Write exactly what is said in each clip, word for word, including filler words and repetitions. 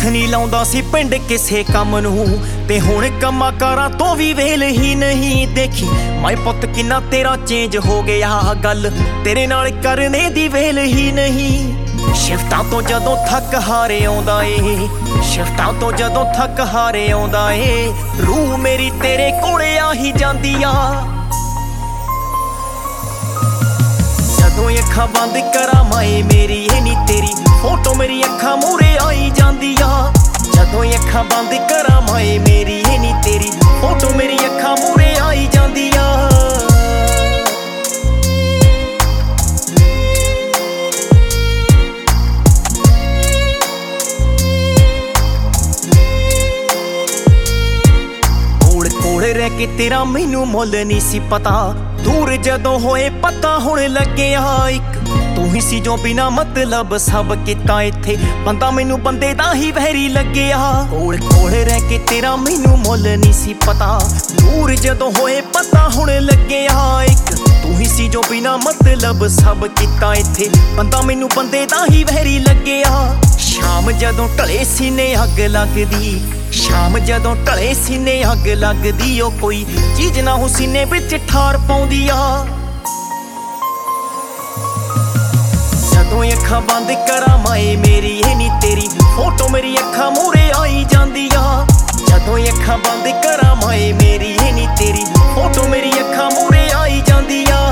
ਹੱਥ ਨਹੀਂ ਲਾਉਂਦਾ ਸੀ ਪਿੰਡ ਕਿਸੇ ਕੰਮ ਨੂੰ, ਤੇ ਹੁਣ ਕੰਮਾਂ ਕਾਰਾਂ ਤੋਂ ਵੀ ਵੇਲ ਹੀ ਨਹੀਂ। ਦੇਖੀ ਮੈਂ ਪੁੱਤ ਕਿੰਨਾ ਤੇਰਾ ਚੇਂਜ ਹੋ ਗਿਆ, ਗੱਲ ਤੇਰੇ ਨਾਲ ਕਰਨੇ ਦੀ ਵੇਲ ਹੀ ਨਹੀਂ। ਸ਼ਿਫਟਾਂ ਤੋਂ ਜਦੋਂ ਥੱਕ ਹਾਰੇ ਆਉਂਦਾ ਏ, ਸ਼ਿਫਟਾਂ ਤੋਂ ਜਦੋਂ ਥੱਕ ਹਾਰੇ ਆਉਂਦਾ ਏ, ਰੂਹ ਮੇਰੀ ਤੇਰੇ ਕੋਲੇ ਆ ਹੀ ਜਾਂਦੀ ਆ। ਜਦੋਂ ਅੱਖਾਂ ਬੰਦ ਕਰਾਂ ਮਾਏ ਮੇਰੀ ਇਹ ਨੀ ਤੇਰੀ ਫੋਟੋ ਮੇਰੀ ਅੱਖਾਂ ਮੂਹਰੇ ਆਈ ਜਾਂਦੀ ਆ। ਜਦੋਂ ਅੱਖਾਂ ਬੰਦ ਕਰਾਂ ਮਾਏ ਮੇਰੀ ਇਹ ਨੀ ਤੇਰੀ ਫੋਟੋ ਮੇਰੀ ਅੱਖਾਂ ਮੂਹਰੇ ਆਈ ਜਾਂਦੀ ਆ। ਕੋਲ ਕੋਲ ਰਹਿ ਕੇ ਤੇਰਾ ਮੈਨੂੰ ਮੁੱਲ ਨਹੀਂ ਸੀ ਪਤਾ, ਦੂਰ ਜਦੋਂ ਹੋਏ ਪਤਾ ਹੁਣ ਲੱਗਿਆ ਇੱਕ ਤੂੰ ਹੀ ਸੀ ਜੋ ਬਿਨਾ ਮਤਲਬ ਸਭ ਕੀਤਾ ਇੱਥੇ, ਬੰਦਾ ਮੈਨੂੰ ਬੰਦੇ ਦਾ ਹੀ ਵਹਿਰੀ ਲੱਗਿਆ। ਕੋਲ ਕੋਲ ਰਹਿ ਕੇ ਤੇਰਾ ਮੈਨੂੰ ਮੁੱਲ ਨਹੀਂ ਸੀ ਪਤਾ, ਦੂਰ ਜਦੋਂ ਹੋਏ ਪਤਾ ਹੁਣ ਲੱਗਿਆ ਇੱਕ ਤੂੰ ਹੀ ਸੀ ਜੋ ਬਿਨਾ ਮਤਲਬ ਸਭ ਕੀਤਾ ਇੱਥੇ, ਬੰਦਾ ਮੈਨੂੰ ਬੰਦੇ ਦਾ ਹੀ ਵਹਿਰੀ ਲੱਗਿਆ। ਸ਼ਾਮ ਜਦੋਂ ਢਲੇ ਸੀਨੇ ਅੱਗ ਲੱਗਦੀ, ਸ਼ਾਮ ਜਦੋਂ ਢਲੇ ਸੀਨੇ ਅੱਗ ਲੱਗਦੀ, ਉਹ ਕੋਈ ਚੀਜ਼ ਨਾ ਹੋ ਸੀਨੇ ਵਿੱਚ ਠਾਰ ਪਾਉਂਦੀ ਆ। ਜਦੋਂ ਅੱਖਾਂ ਬੰਦ ਕਰਾਂ ਮਾਏ ਮੇਰੀ ਇਹ ਨੀ ਤੇਰੀ ਫੋਟੋ ਮੇਰੀ ਅੱਖਾਂ ਮੂਹਰੇ ਆਈ ਜਾਂਦੀ ਆ। ਜਦੋਂ ਅੱਖਾਂ ਬੰਦ ਕਰਾਂ ਮਾਏ ਮੇਰੀ ਇਹ ਨੀ ਤੇਰੀ ਫੋਟੋ ਮੇਰੀ ਅੱਖਾਂ ਮੂਹਰੇ ਆਈ ਜਾਂਦੀ ਆ।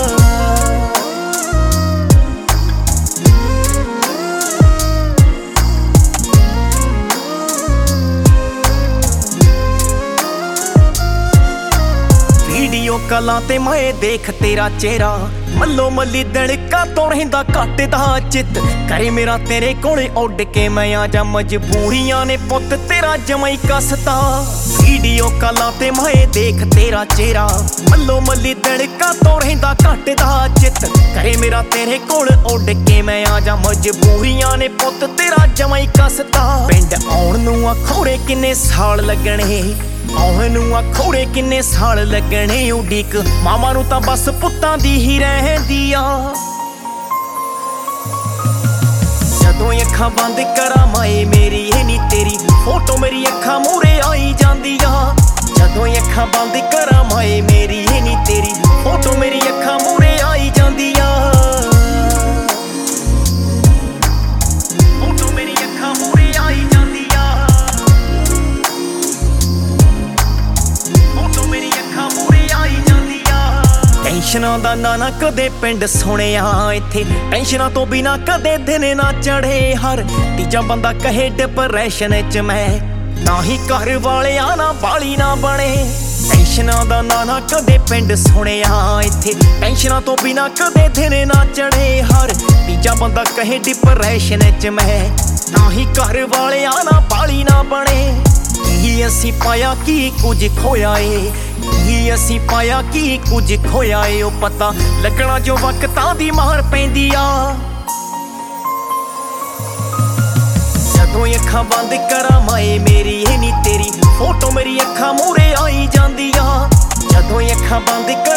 ਵੀਡੀਓ ਕਾਲਾਂ ਤੇ ਮੈਂ ਦੇਖ ਤੇਰਾ ਚਿਹਰਾ, ਮੱਲੋ ਮੱਲੀ ਦੜਕਾ ਤੋਂ ਰਹਿੰਦਾ ਘੱਟ ਦਾ ਚਿੱਤ, ਕਰੇ ਮੇਰਾ ਤੇਰੇ ਕੋਲੇ ਉੱਡ ਕੇ ਮੈਂ ਆ ਜਾ, ਮਜਬੂਰੀਆਂ ਨੇ ਪੁੱਤ ਤੇਰਾ ਜਮਾਂ ਹੀ ਕੱਸਤਾ। ਵੀਡੀਓ ਕਾਲਾਂ ਤੇ ਮੈਂ ਦੇਖ ਤੇਰਾ ਚਿਹਰਾ, ਮੱਲੋ ਮੱਲੀ ਦੜਕਾ ਤੋਂ ਰਹਿੰਦਾ ਘੱਟ ਦਾ ਚਿੱਤ, ਕਰੇ ਮੇਰਾ ਤੇਰੇ ਕੋਲ ਉੱਡ ਕੇ ਮੈਂ ਆ ਜਾ, ਮਜਬੂਰੀਆਂ ਨੇ ਪੁੱਤ ਤੇਰਾ ਜਮਾਂ ਹੀ ਕੱਸਤਾ। ਪਿੰਡ ਆਉਣ ਨੂੰ ਆਖੋਰੇ ਕਿੰਨੇ ਸਾਲ ਲੱਗਣੇ, ਆਉਣ ਨੂੰ ਆਖੋਰੇ ਕਿੰਨੇ ਸਾਲ ਲੱਗਣੇ, ਉਡੀਕ ਮਾਵਾਂ ਨੂੰ ਤਾਂ ਬਸ ਪੁੱਤਾਂ ਦੀ ਹੀ ਰਹਿੰਦੀ ਆ। ਜਦੋਂ ਅੱਖਾਂ ਬੰਦ ਕਰਾਂ ਮਾਏ ਮੇਰੀ ਇਹ ਨੀ ਤੇਰੀ ਫੋਟੋ ਮੇਰੀ ਅੱਖਾਂ ਮੂਹਰੇ ਆਈ ਜਾਂਦੀ ਆ। ਜਦੋਂ ਅੱਖਾਂ ਬੰਦ ਕਰਾਂ ਮਾਏ ਮੇਰੀ ਇਹ ਨੀ ਤੇਰੀ ਫੋਟੋ ਮੇਰੀ ਅੱਖਾਂ ਮੂਹਰੇ ਆਈ ਜਾਂਦੀ ਆ। ਫੋਟੋ ਮੇਰੀ ਅੱਖਾਂ ਮੂਹਰੇ ਆਈ ਜਾਂਦੀ ਆ, ਫੋਟੋ ਮੇਰੀ ਅੱਖਾਂ ਮੂਹਰੇ ਆਈ ਜਾਂਦੀ ਆ। ਟੈਨਸ਼ਨਾਂ ਦਾ ਨਾ ਨਾ ਕਦੇ ਪਿੰਡ ਸੁਣਿਆ ਇੱਥੇ, ਟੈਨਸ਼ਨਾਂ ਤੋਂ ਬਿਨਾ ਕਦੇ ਦਿਨ ਨਾ ਚੜੇ, ਹਰ ਤੀਜਾ ਬੰਦਾ ਕਹੇ ਡਿਪਰੈਸ਼ਨ ਚ ਮੈਂ, ਨਾ ਹੀ ਘਰ ਵਾਲਿਆਂ ਨਾ ਬਾਲੀ ਨਾ ਬਣੇ। ਟੈਨਸ਼ਨਾਂ ਦਾ ਨਾ ਨਾ ਕਦੇ ਪਿੰਡ ਸੁਣਿਆ ਇੱਥੇ, ਟੈਨਸ਼ਨਾਂ ਤੋਂ ਬਿਨਾ ਕਦੇ ਦਿਨ ਨਾ ਚੜੇ, ਹਰ ਤੀਜਾ ਬੰਦਾ ਕਹੇ ਡਿਪਰੈਸ਼ਨ ਚ ਮੈਂ, ਨਾ ਹੀ ਘਰ ਵਾਲਿਆਂ ਨਾ ਬਾਲੀ ਨਾ ਬਣੇ। ਕੀ ਅਸੀਂ ਪਾਇਆ ਕੀ ਕੁਝ ਖੋਇਆ ਏ, ਕੀ ਅਸੀਂ ਪਾਇਆ ਕੀ ਕੁਝ ਖੋਇਆ ਏ, ਉਹ ਪਤਾ ਲੱਗਣਾ ਜੋ ਵਕਤਾਂ ਦੀ ਮਾਰ ਪੈਂਦੀ ਆ। ਜਦੋਂ ਅੱਖਾਂ ਬੰਦ ਕਰਾਂ ਮਾਏ ਮੇਰੀ ਇਹ ਨੀ ਤੇਰੀ ਫੋਟੋ ਮੇਰੀ ਅੱਖਾਂ ਮੂਹਰੇ ਆਈ ਜਾਂਦੀ ਆ। ਜਦੋਂ ਅੱਖਾਂ ਬੰਦ